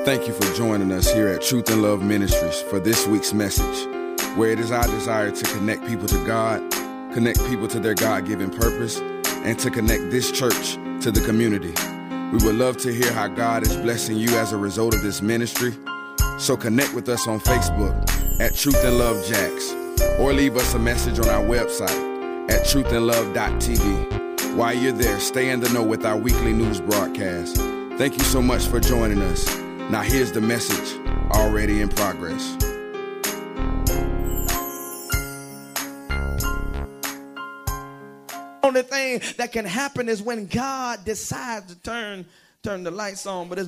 Thank you for joining us here at Truth and Love Ministries for this week's message, where it is our desire to connect people to God, connect people to their God-given purpose, and to connect this church to the community. We would love to hear how God is blessing you as a result of this ministry. So connect with us on Facebook at Truth and Love Jax, or leave us a message on our website at truthandlove.tv. While you're there, stay in the know with our weekly news broadcast. Thank you so much for joining us. Now here's the message already in progress. Only thing that can happen is when God decides to turn the lights on. But it's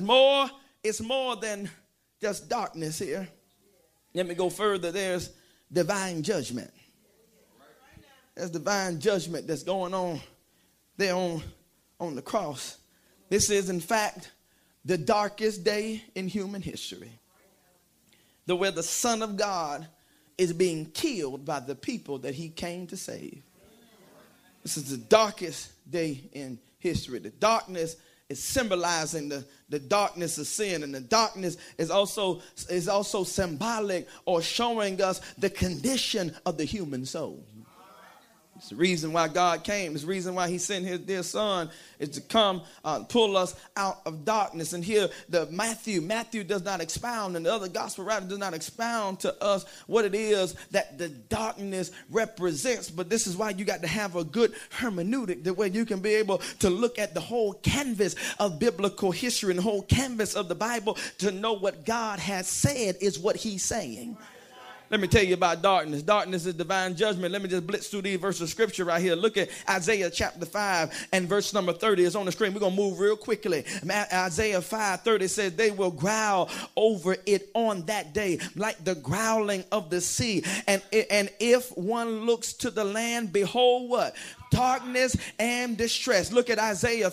more than just darkness here. Let me go further. There's divine judgment. There's divine judgment that's going on there on the cross. This is, in fact, the darkest day in human history, where the Son of God is being killed by the people that he came to save. This is the darkest day in history. The darkness is symbolizing the darkness of sin, and the darkness is also symbolic or showing us the condition of the human soul. It's the reason why God came. It's the reason why he sent his dear son is to come pull us out of darkness. And here Matthew does not expound, and the other gospel writer does not expound to us what it is that the darkness represents. But this is why you got to have a good hermeneutic, the way you can be able to look at the whole canvas of biblical history and the whole canvas of the Bible to know what God has said is what he's saying. Let me tell you about darkness. Darkness is divine judgment. Let me just blitz through these verses of scripture right here. Look at Isaiah chapter 5 and verse number 30 is on the screen. We're going to move real quickly. Isaiah 5:30 says, they will growl over it on that day like the growling of the sea. And if one looks to the land, behold what? Darkness and distress. Look at Isaiah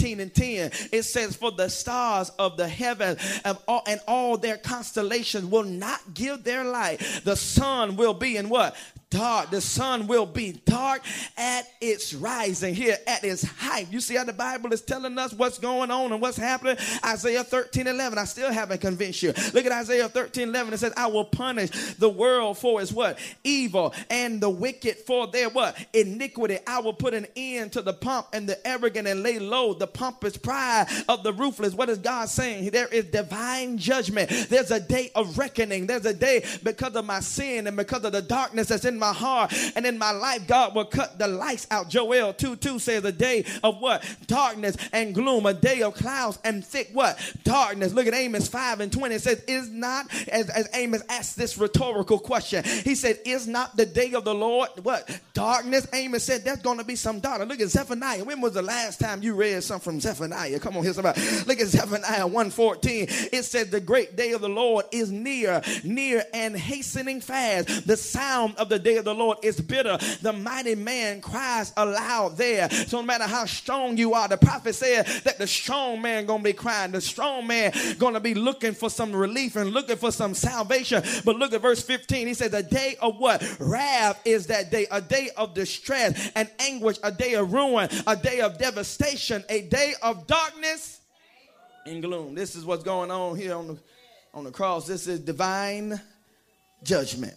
13:10. It says, for the stars of the heaven and all their constellations will not give their light. The sun will be in what? Dark. The sun will be dark at its rising, here at its height. You see how the Bible is telling us what's going on and what's happening? Isaiah 13:11. I still haven't convinced you. Look at Isaiah 13:11. It says, I will punish the world for its what? Evil, and the wicked for their what? Iniquity. I will put an end to the pomp and the arrogant and lay low the pompous pride of the ruthless. What is God saying? There is divine judgment. There's a day of reckoning. There's a day because of my sin and because of the darkness that's in my heart and in my life. God will cut the lights out. Joel 2:2 says a day of what? Darkness and gloom. A day of clouds and thick what? Darkness. Look at Amos 5:20. It says, is not, as Amos asked this rhetorical question, he said, is not the day of the Lord what? Darkness. Amos said, there's going to be some darkness. Look at Zephaniah. When was the last time you read something from Zephaniah? Come on, here's somebody. Look at Zephaniah 1:14. It says, the great day of the Lord is near and hastening fast. The sound of the day of the Lord is bitter. The mighty man cries aloud there. So no matter how strong you are, the prophet said that the strong man gonna be crying. The strong man gonna be looking for some relief and looking for some salvation. But look at verse 15. He says, a day of what? Wrath is that day. A day of distress and anguish. A day of ruin. A day of devastation. A day of darkness and gloom. This is what's going on here on the cross. This is divine judgment.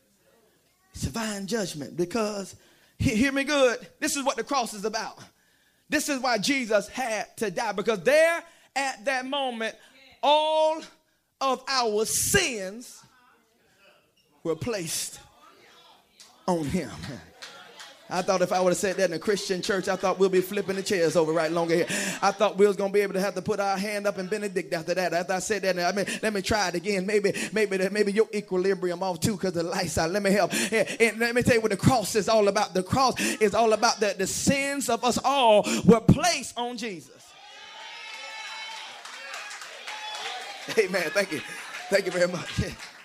It's divine judgment because, hear me good, this is what the cross is about. This is why Jesus had to die, because there at that moment, all of our sins were placed on him. I thought if I would have said that in a Christian church, I thought we'll be flipping the chairs over right longer here. I thought we was going to be able to have to put our hand up and benedict after that. After I said that, let me try it again. Maybe your equilibrium off too because the lights out. Let me help. And let me tell you what the cross is all about. The cross is all about the sins of us all were placed on Jesus. Amen. Thank you. Thank you very much.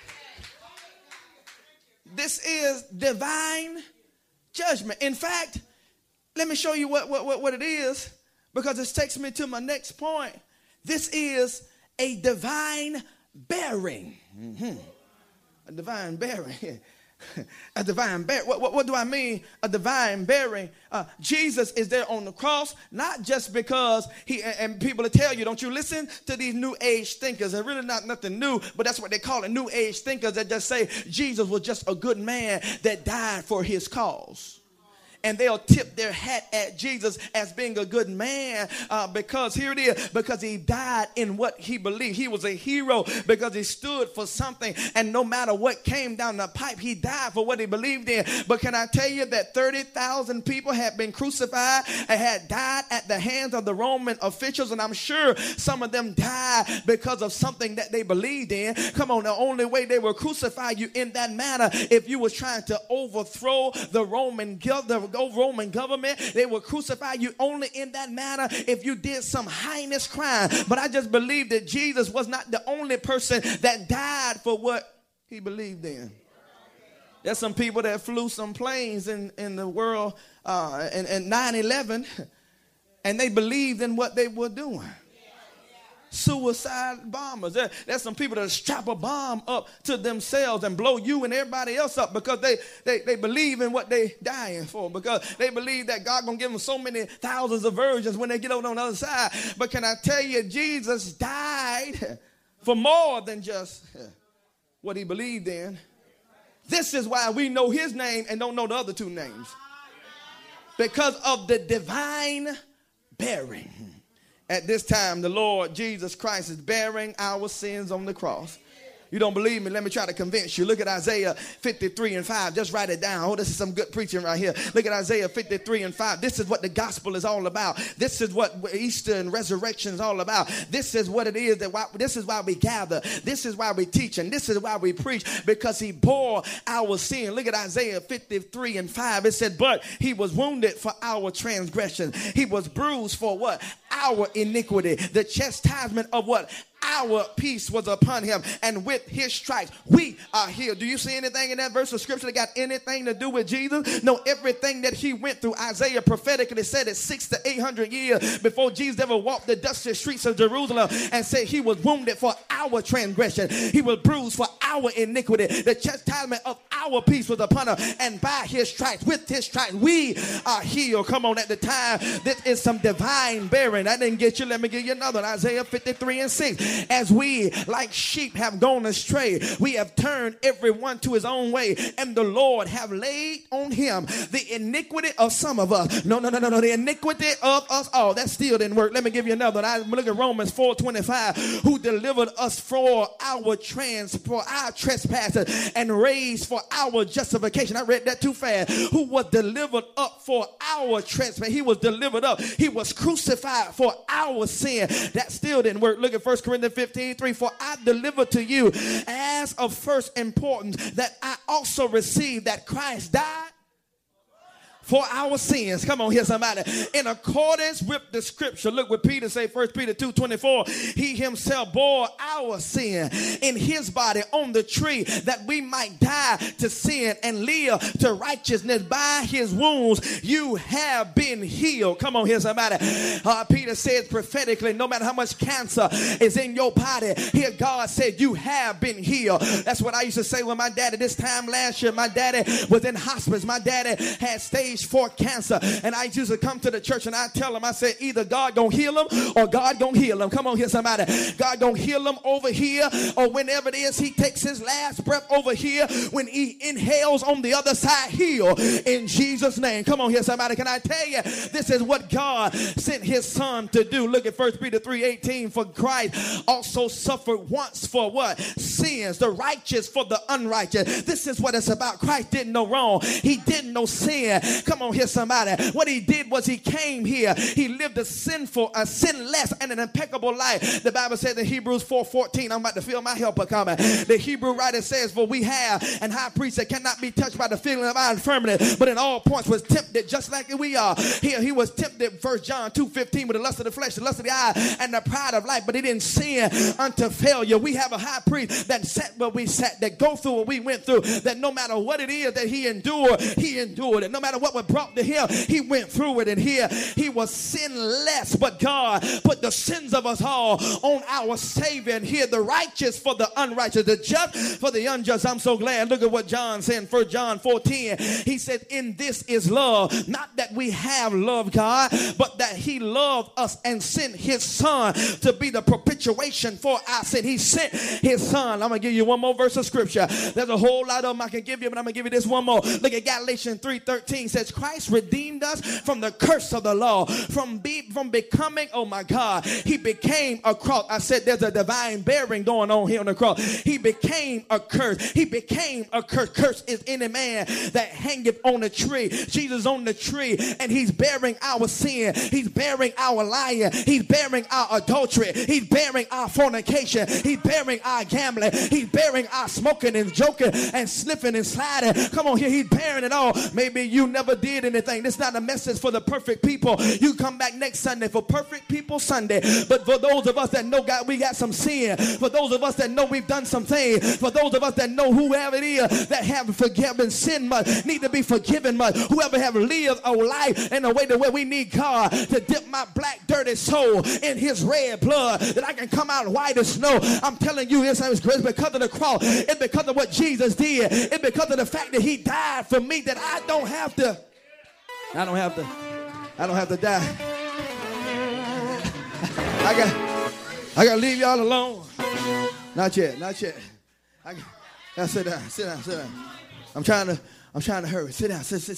This is divine judgment. In fact, let me show you what it is, because it takes me to my next point. This is a divine bearing. A divine bearing. A divine bearing. What do I mean? A divine bearing. Jesus is there on the cross, not just because and people will tell you, don't you listen to these new age thinkers. They're really not nothing new, but that's what they call it, new age thinkers that just say Jesus was just a good man that died for his cause. And they'll tip their hat at Jesus as being a good man because here it is, because he died in what he believed. He was a hero because he stood for something. And no matter what came down the pipe, he died for what he believed in. But can I tell you that 30,000 people had been crucified and had died at the hands of the Roman officials. And I'm sure some of them died because of something that they believed in. Come on, the only way they will crucify you in that manner if you was trying to overthrow the Roman government. They will crucify you only in that manner if you did some heinous crime. But I just believe that Jesus was not the only person that died for what he believed in. There's some people that flew some planes in the world in 9/11 and they believed in what they were doing. Suicide bombers. There's some people that strap a bomb up to themselves and blow you and everybody else up because they believe in what they dying for, because they believe that God gonna give them so many thousands of virgins when they get over on the other side. But can I tell you, Jesus died for more than just what he believed in. This is why we know his name and don't know the other two names, because of the divine bearing. At this time, the Lord Jesus Christ is bearing our sins on the cross. You don't believe me? Let me try to convince you. Look at Isaiah 53:5. Just write it down. Oh, this is some good preaching right here. Look at Isaiah 53:5. This is what the gospel is all about. This is what Easter and resurrection is all about. This is what it is. This is why we gather. This is why we teach. And this is why we preach, because he bore our sin. Look at Isaiah 53:5. It said, but he was wounded for our transgression. He was bruised for what? Our iniquity. The chastisement of what? Our peace was upon him, and with his stripes we are healed. Do you see anything in that verse of scripture that got anything to do with Jesus? No, everything that he went through, Isaiah prophetically said it 600 to 800 years before Jesus ever walked the dusty streets of Jerusalem, and said he was wounded for our transgression, he was bruised for our iniquity, the chastisement of our peace was upon him, and by his stripes, with his stripes we are healed. Come on, at the time, this is some divine bearing. I didn't get you. Let me give you another one. Isaiah 53:6. As we like sheep have gone astray, we have turned everyone to his own way, and the Lord have laid on him the iniquity of some of us. No, the iniquity of us all. That still didn't work. Let me give you another one. I look at Romans 4:25, who delivered us for our trespasses and raised for our justification. I read that too fast. Who was delivered up for our trespass. He was delivered up. He was crucified for our sin. That still didn't work. Look at 1 Corinthians 15:3. For I delivered to you as of first importance that I also received that Christ died for our sins. Come on here, somebody. In accordance with the scripture. Look what Peter say, 1 Peter 2:24. He himself bore our sin in his body on the tree, that we might die to sin and live to righteousness. By his wounds you have been healed. Come on here, somebody. Peter says prophetically, no matter how much cancer is in your body, here God said you have been healed. That's what I used to say when my daddy, this time last year, my daddy was in hospice. My daddy had stage 4 cancer, and I used to come to the church and I tell him, I said, either God gonna heal him or God gonna heal him. Come on here, somebody. God gonna heal him over here, or whenever it is he takes his last breath over here, when he inhales on the other side, heal in Jesus' name. Come on here, somebody. Can I tell you, this is what God sent his son to do. Look at 1 Peter 3:18. For Christ also suffered once for what? Sins, the righteous for the unrighteous. This is what it's about. Christ didn't know wrong. He didn't know sin. Come on here, somebody. What he did was he came here. He lived a sinless, and an impeccable life. The Bible says in Hebrews 4:14, I'm about to feel my helper coming. The Hebrew writer says, for we have an high priest that cannot be touched by the feeling of our infirmity, but in all points was tempted just like we are. Here he was tempted, 1 John 2:15, with the lust of the flesh, the lust of the eye, and the pride of life, but he didn't sin unto failure. We have a high priest that sat where we sat, that go through what we went through, that no matter what it is that he endured it. No matter what was brought to him, he went through it. And here he was sinless, but God put the sins of us all on our Savior. And here the righteous for the unrighteous, the just for the unjust. I'm so glad. Look at what John said in 1 John 4:10. He said, in this is love, not that we have loved God, but that he loved us and sent his son to be the propitiation for our sin. He sent his son. I'm going to give you one more verse of scripture. There's a whole lot of them I can give you, but I'm going to give you this one more. Look at Galatians 3:13. Says, Christ redeemed us from the curse of the law, from becoming, oh my God, he became a cross. I said there's a divine bearing going on here on the cross. He became a curse. He became a curse. Curse is any man that hangeth on a tree. Jesus on the tree, and he's bearing our sin. He's bearing our lying. He's bearing our adultery. He's bearing our fornication. He's bearing our gambling. He's bearing our smoking and joking and sniffing and sliding. Come on here. He's bearing it all. Maybe you never did anything. This is not a message for the perfect people. You come back next Sunday for Perfect People Sunday. But for those of us that know God, we got some sin. For those of us that know we've done some things. For those of us that know whoever it is that have forgiven sin much, need to be forgiven much. Whoever have lived a life in a way that where we need God to dip my black dirty soul in his red blood, that I can come out white as snow. I'm telling you, it's grace because of the cross. It's because of what Jesus did. It's because of the fact that he died for me, that I don't have to die. I got to leave y'all alone. Not yet. Now sit down. I'm trying to hurry. Sit down. Sit.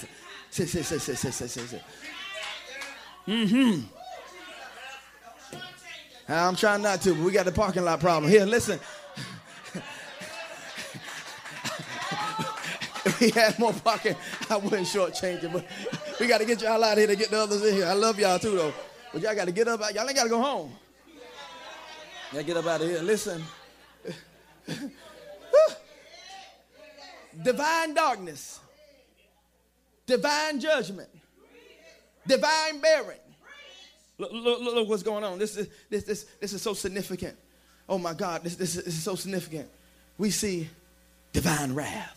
I'm trying not to, but we got the parking lot problem. Here, listen. If we had more parking, I wouldn't shortchange it, but we got to get y'all out here to get the others in here. I love y'all too, though. But y'all got to get up. Y'all ain't got to go home. Y'all get up out of here. Listen. Divine darkness. Divine judgment. Divine bearing. Look what's going on. This is so significant. Oh my God, this is so significant. We see divine wrath.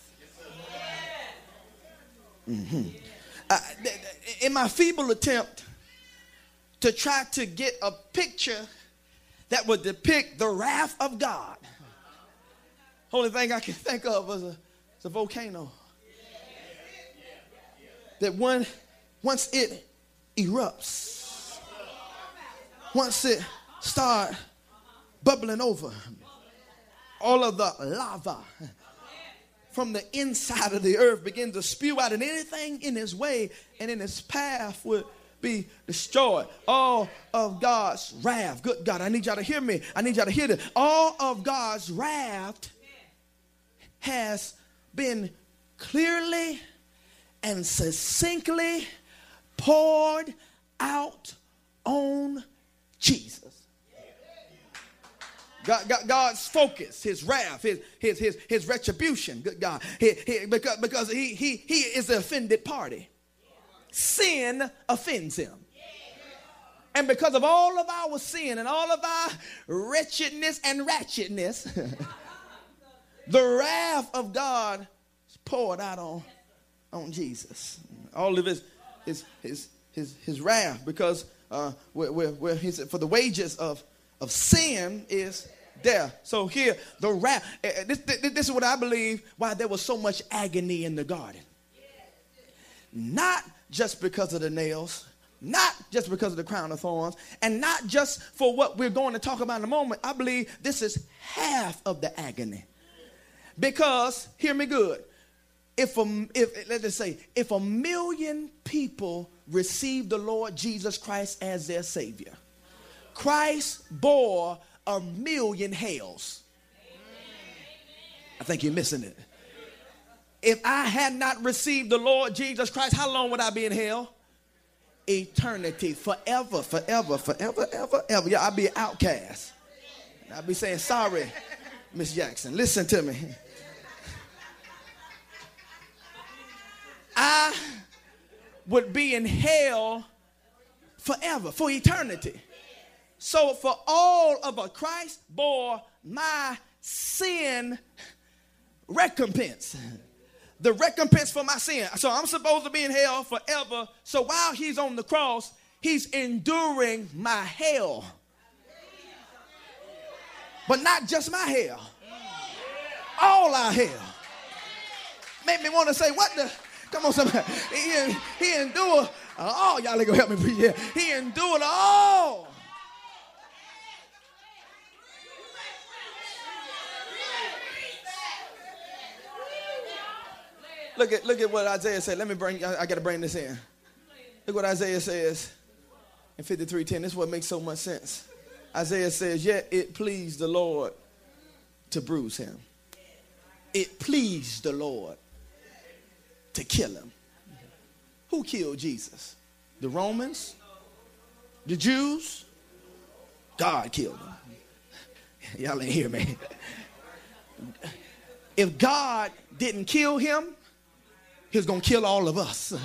Mm-hmm. In my feeble attempt to try to get a picture that would depict the wrath of God, only thing I can think of was a volcano. That once it erupts, once it starts bubbling over, all of the lava from the inside of the earth begins to spew out, and anything in its way and in its path would be destroyed. All of God's wrath. Good God, I need y'all to hear me. I need y'all to hear this. All of God's wrath has been clearly and succinctly poured out on Jesus. God's focus, his wrath, his retribution. Good God, because he is the offended party. Sin offends him. And because of all of our sin and all of our wretchedness and ratchetness, the wrath of God is poured out on Jesus. All of his wrath, because where he said, for the wages of sin is death. So here, the wrath. This is what I believe why there was so much agony in the garden. Not just because of the nails, not just because of the crown of thorns, and not just for what we're going to talk about in a moment. I believe this is half of the agony. Because, hear me good, if let's just say, if 1 million people receive the Lord Jesus Christ as their Savior, Christ bore 1 million hells. I think you're missing it. If I had not received the Lord Jesus Christ, how long would I be in hell? Eternity, forever. Yeah, I'd be an outcast. I'd be saying, sorry, Miss Jackson, listen to me. I would be in hell forever, for eternity. So for all of us, Christ bore my sin recompense. the recompense for my sin. So I'm supposed to be in hell forever. So while he's on the cross, he's enduring my hell. But not just my hell. All our hell. Made me want to say, what the? Come on, somebody. He endured all. Y'all ain't gonna help me preach here. He endured all. Look at what Isaiah said. I got to bring this in. Look what Isaiah says in 53:10. This is what makes so much sense. Isaiah says, yet it pleased the Lord to bruise him. It pleased the Lord to kill him. Who killed Jesus? The Romans? The Jews? God killed him. Y'all ain't hear me. If God didn't kill him, he was going to kill all of us.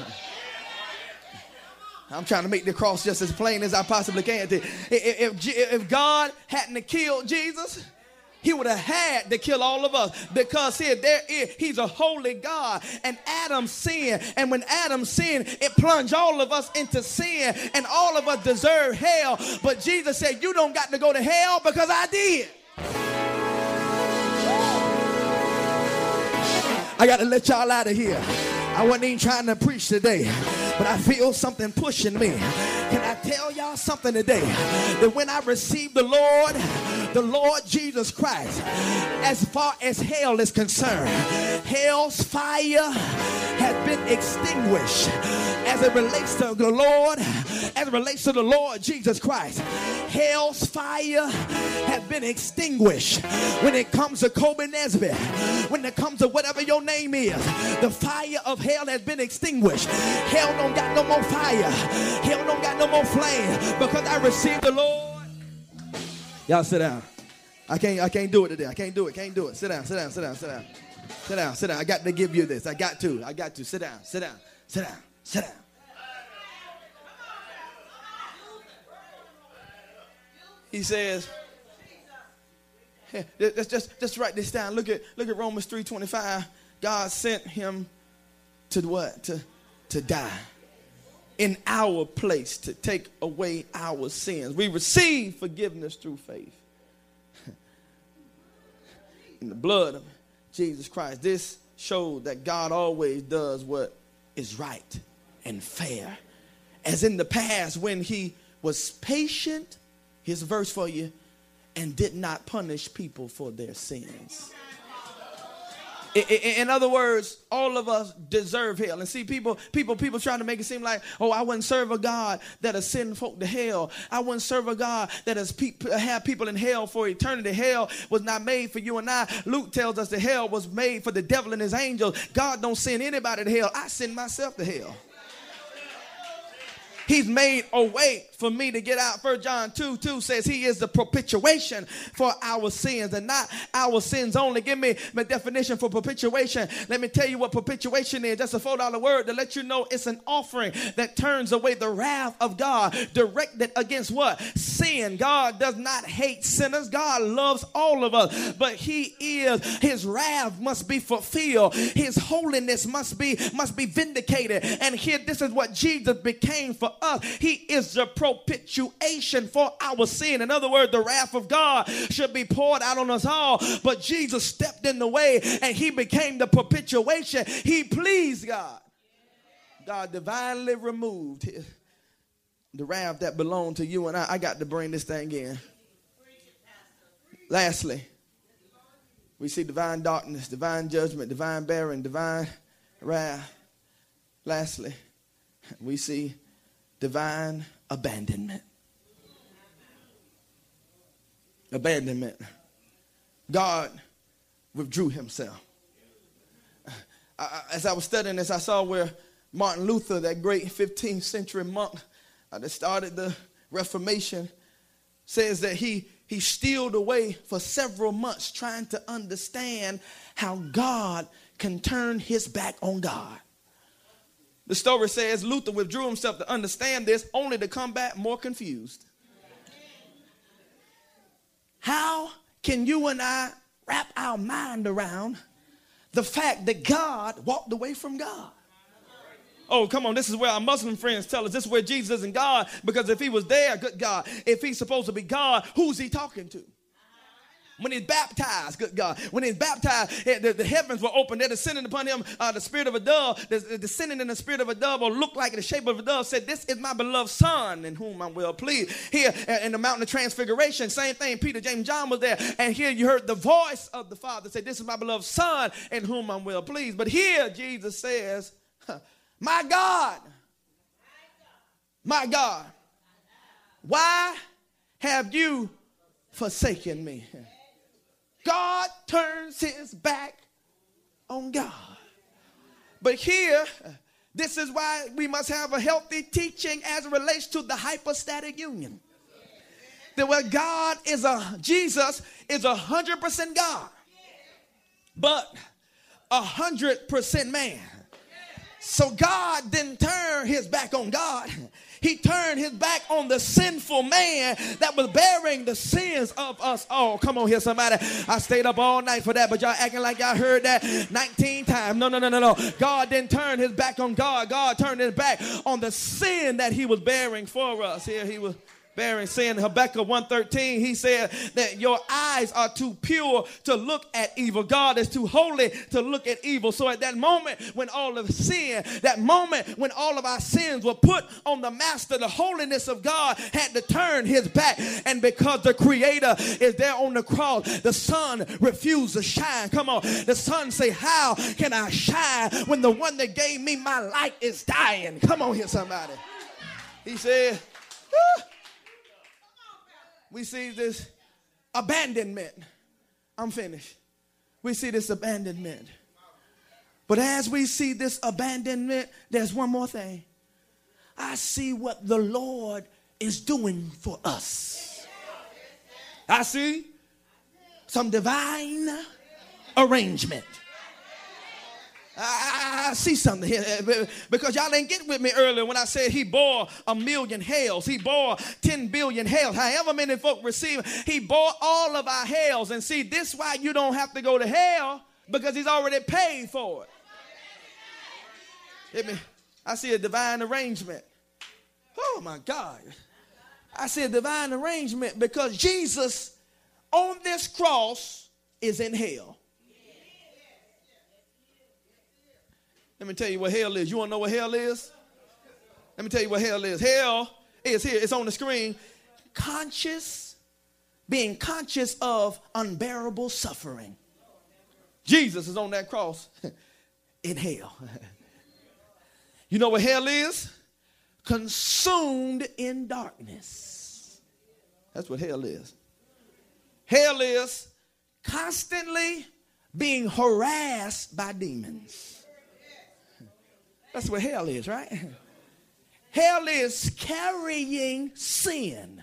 I'm trying to make the cross just as plain as I possibly can. If God hadn't killed Jesus, he would have had to kill all of us, because he's a holy God, and Adam sinned. And when Adam sinned, it plunged all of us into sin, and all of us deserve hell. But Jesus said, you don't got to go to hell because I did. I got to let y'all out of here. I wasn't even trying to preach today, but I feel something pushing me. Can I tell y'all something today? That when I received the Lord Jesus Christ, as far as hell is concerned, hell's fire has been extinguished as it relates to the Lord, as it relates to the Lord Jesus Christ. Hell's fire has been extinguished when it comes to Kobe Nesbitt, when it comes to whatever your name is. The fire of hell has been extinguished. Hell don't got no more fire. Hell don't got no more flame, because I received the Lord. Y'all sit down. I can't do it today. I can't do it. Sit down. I got to give you this. I got to. Sit down. He says, let's just write this down. Look at Romans 3:25. God sent him to what? To die in our place, to take away our sins. We receive forgiveness through faith in the blood of Jesus Christ. This showed that God always does what is right and fair. As in the past, when he was patient, here's a verse for you, and did not punish people for their sins. In other words, all of us deserve hell. And see, people trying to make it seem like, oh, I wouldn't serve a God that'll send folk to hell. I wouldn't serve a God that has have people in hell for eternity. Hell was not made for you and I. Luke tells us that hell was made for the devil and his angels. God don't send anybody to hell. I send myself to hell. He's made a way for me to get out. 1 John 2:2 says he is the propitiation for our sins, and not our sins only. Give me my definition for propitiation. Let me tell you what propitiation is. That's a $4 word to let you know it's an offering that turns away the wrath of God, directed against what? Sin. God does not hate sinners. God loves all of us, but his wrath must be fulfilled. His holiness must be vindicated. And here, this is what Jesus became for us. He is the propitiation for our sin. In other words, the wrath of God should be poured out on us all, but Jesus stepped in the way and he became the propitiation. He pleased God. God divinely removed the wrath that belonged to you and I. I got to bring this thing in. Lastly, we see divine darkness, divine judgment, divine bearing, divine wrath. Lastly, we see divine abandonment. Abandonment. God withdrew himself. As I was studying this, I saw where Martin Luther, that great 15th century monk that started the Reformation, says that he stealed away for several months trying to understand how God can turn his back on God. The story says Luther withdrew himself to understand this, only to come back more confused. How can you and I wrap our mind around the fact that God walked away from God. Oh, come on. This is where our Muslim friends tell us this is where Jesus isn't God, because if he was there, good God, if he's supposed to be God, who's he talking to? When he's baptized, good God, when he's baptized, the heavens were open. They're descending upon him, the spirit of a dove, descending in the spirit of a dove, or look like the shape of a dove, said, this is my beloved son in whom I'm well pleased. Here in the mountain of transfiguration, same thing. Peter, James, John was there. And here you heard the voice of the Father say, this is my beloved son in whom I'm well pleased. But here Jesus says, my God, my God, why have you forsaken me? God turns his back on God. But here, this is why we must have a healthy teaching as it relates to the hypostatic union. That where Jesus is 100% God, but 100% man. So God didn't turn his back on God. He turned his back on the sinful man that was bearing the sins of us all. Come on here, somebody. I stayed up all night for that, but y'all acting like y'all heard that 19 times. No. God didn't turn his back on God. God turned his back on the sin that he was bearing for us. Here he was bearing sin. Habakkuk 1:13, he said that your eyes are too pure to look at evil. God is too holy to look at evil. So at that moment when all of sin, that moment when all of our sins were put on the master, the holiness of God had to turn his back. And because the creator is there on the cross, the sun refused to shine. Come on. The sun say, how can I shine when the one that gave me my light is dying? Come on here, somebody. He said, we see this abandonment. I'm finished. We see this abandonment. But as we see this abandonment, there's one more thing. I see what the Lord is doing for us. I see some divine arrangement. I see something here because y'all didn't get with me earlier when I said he bore 1,000,000 hells. He bore 10 billion hells. However many folk receive, he bore all of our hells. And see, this is why you don't have to go to hell, because he's already paid for it. Hit me. I see a divine arrangement. Oh my God. I see a divine arrangement because Jesus on this cross is in hell. Let me tell you what hell is. You want to know what hell is? Let me tell you what hell is. Hell is here. It's on the screen. Being conscious of unbearable suffering. Jesus is on that cross in hell. You know what hell is? Consumed in darkness. That's what hell is. Hell is constantly being harassed by demons. That's what hell is, right? Hell is carrying sin.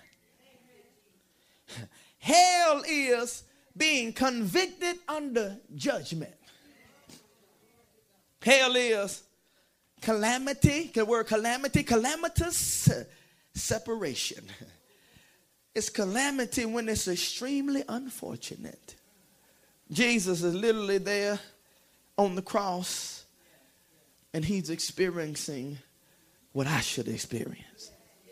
Hell is being convicted under judgment. Hell is calamity, the word calamity, calamitous separation. It's calamity when it's extremely unfortunate. Jesus is literally there on the cross. And he's experiencing what I should experience.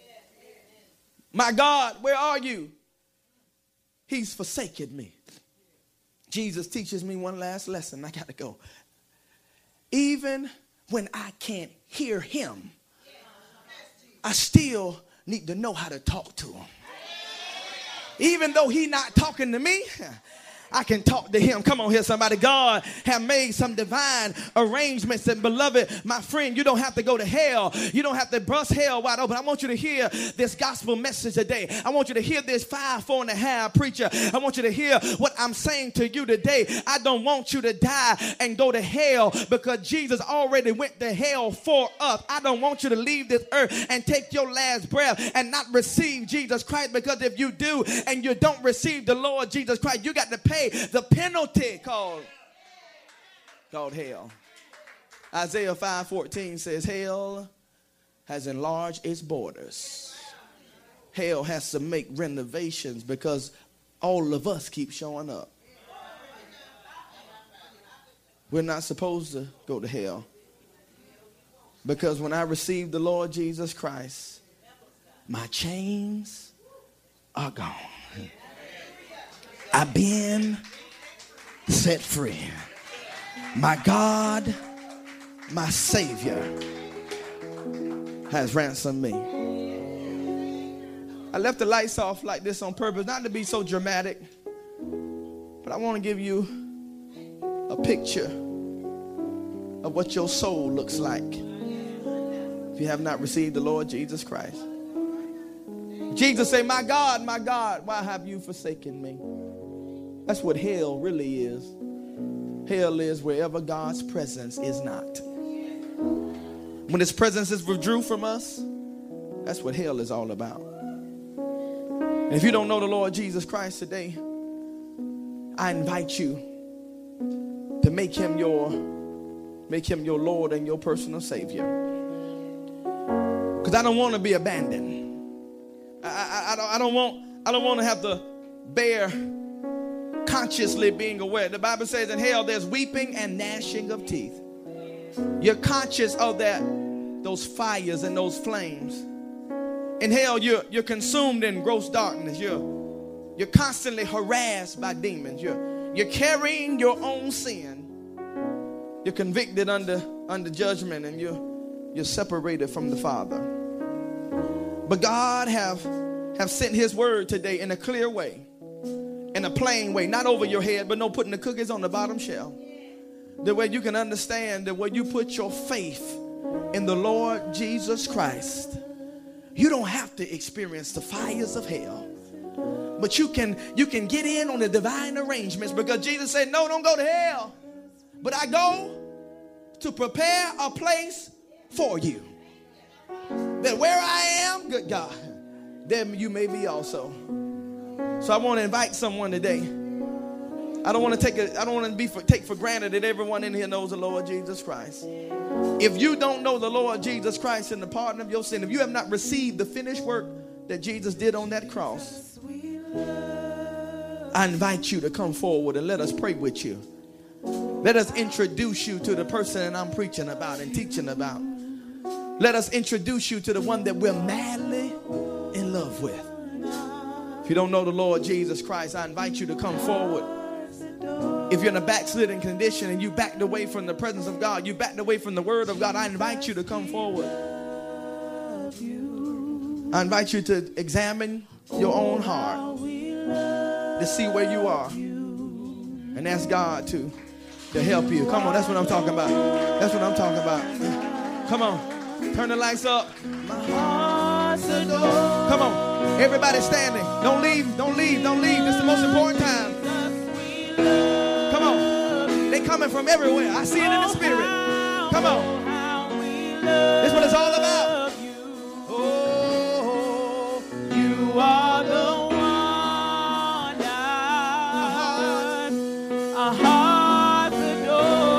My God, where are you? He's forsaken me. Jesus teaches me one last lesson. I got to go. Even when I can't hear him, I still need to know how to talk to him. Even though he's not talking to me, I can talk to him. Come on here, somebody. God have made some divine arrangements. And beloved, my friend, you don't have to go to hell. You don't have to bust hell wide open. I want you to hear this gospel message today. I want you to hear this 5'4.5" preacher. I want you to hear what I'm saying to you today. I don't want you to die and go to hell because Jesus already went to hell for us. I don't want you to leave this earth and take your last breath and not receive Jesus Christ, because if you do and you don't receive the Lord Jesus Christ, you got to pay the penalty called hell. Isaiah 5:14 says hell has enlarged its borders. Hell has to make renovations because all of us keep showing up. We're not supposed to go to hell. Because when I received the Lord Jesus Christ, my chains are gone. I've been set free. My God, my Savior, has ransomed me. I left the lights off like this on purpose, not to be so dramatic, but I want to give you a picture of what your soul looks like if you have not received the Lord Jesus Christ. Jesus said, my God, why have you forsaken me? That's what hell really is. Hell is wherever God's presence is not. When his presence is withdrew from us, that's what hell is all about. And if you don't know the Lord Jesus Christ today, I invite you to make him your Lord and your personal Savior. Because I don't want to be abandoned. I don't want to have to bear consciously being aware. The Bible says in hell there's weeping and gnashing of teeth. You're conscious of those fires and those flames. In hell you're consumed in gross darkness. You're constantly harassed by demons. You're carrying your own sin. You're convicted under judgment, and you're separated from the Father. But God have sent his word today in a clear way, in a plain way, not over your head, but no putting the cookies on the bottom shelf. The way you can understand that when you put your faith in the Lord Jesus Christ, you don't have to experience the fires of hell. But you can get in on the divine arrangements, because Jesus said, no, don't go to hell. But I go to prepare a place for you. That where I am, good God, there you may be also. So I want to invite someone today. I don't want to take for granted that everyone in here knows the Lord Jesus Christ. If you don't know the Lord Jesus Christ and the pardon of your sin, if you have not received the finished work that Jesus did on that cross, I invite you to come forward and let us pray with you. Let us introduce you to the person that I'm preaching about and teaching about. Let us introduce you to the one that we're madly in love with. If you don't know the Lord Jesus Christ, I invite you to come forward. If you're in a backslidden condition and you backed away from the presence of God, you backed away from the word of God, I invite you to come forward. I invite you to examine your own heart to see where you are and ask God to help you. Come on, that's what I'm talking about. That's what I'm talking about. Come on. Turn the lights up. Come on. Everybody standing. Don't leave. Don't leave. Don't leave. This is the most important time. Come on. They coming from everywhere. I see it in the spirit. Come on. This is what it's all about. Oh, you are the one our hearts adore.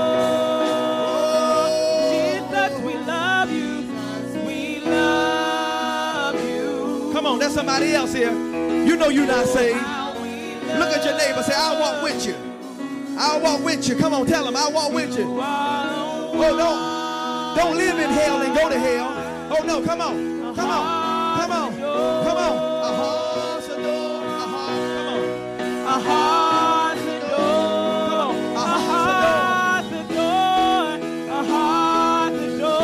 Come on, there's somebody else here. You know you're not saved. Look at your neighbor. Say, I'll walk with you. I'll walk with you. Come on, tell him, I'll walk with you. Oh, don't live in hell and go to hell. Oh, no, come on. Come on. Come on. Come on. A heart's adore. A heart. Come on. A heart's adore. Come on. A heart's adore. A heart's adore.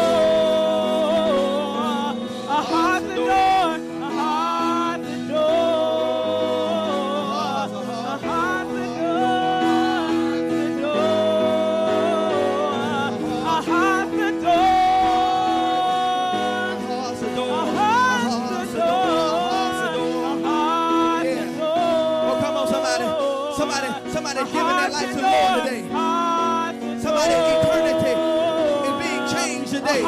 A heart's adore. Somebody giving their life to the Lord today. Somebody eternity is being changed today.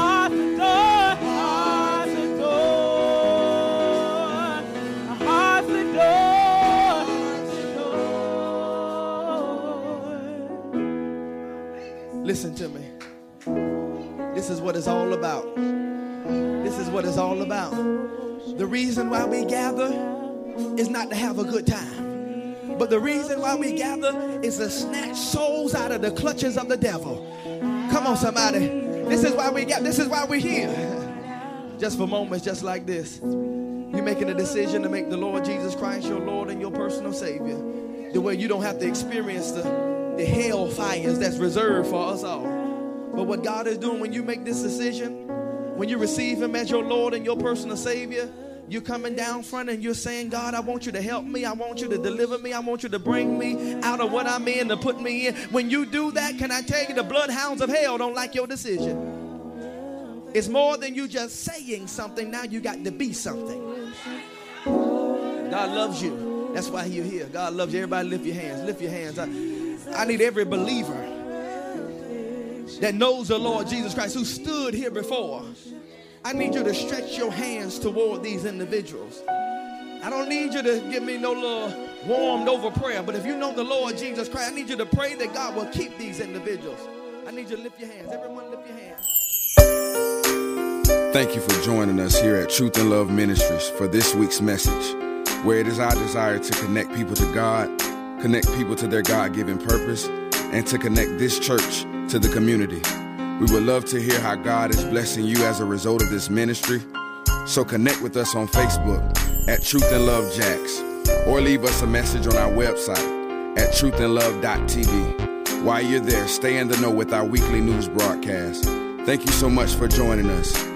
Listen to me. This is what it's all about. This is what it's all about. The reason why we gather is not to have a good time, But the reason why we gather is to snatch souls out of the clutches of the devil. Come on, somebody. This is why we got. This is why we're here. Just for moments, just like this, you're making a decision to make the Lord Jesus Christ your Lord and your personal Savior. The way you don't have to experience the hell fires that's reserved for us all. But what God is doing when you make this decision, when you receive Him as your Lord and your personal Savior, you're coming down front and you're saying, God, I want you to help me. I want you to deliver me. I want you to bring me out of what I'm in, to put me in. When you do that, can I tell you, the bloodhounds of hell don't like your decision. It's more than you just saying something. Now you got to be something. God loves you. That's why you're here. God loves you. Everybody lift your hands. Lift your hands. I need every believer that knows the Lord Jesus Christ, who stood here before. I need you to stretch your hands toward these individuals. I don't need you to give me no little warmed over prayer, but if you know the Lord Jesus Christ, I need you to pray that God will keep these individuals. I need you to lift your hands. Everyone lift your hands. Thank you for joining us here at Truth and Love Ministries for this week's message, where it is our desire to connect people to God, connect people to their God-given purpose, and to connect this church to the community. We would love to hear how God is blessing you as a result of this ministry. So connect with us on Facebook at Truth and Love Jax, or leave us a message on our website at truthandlove.tv. While you're there, stay in the know with our weekly news broadcast. Thank you so much for joining us.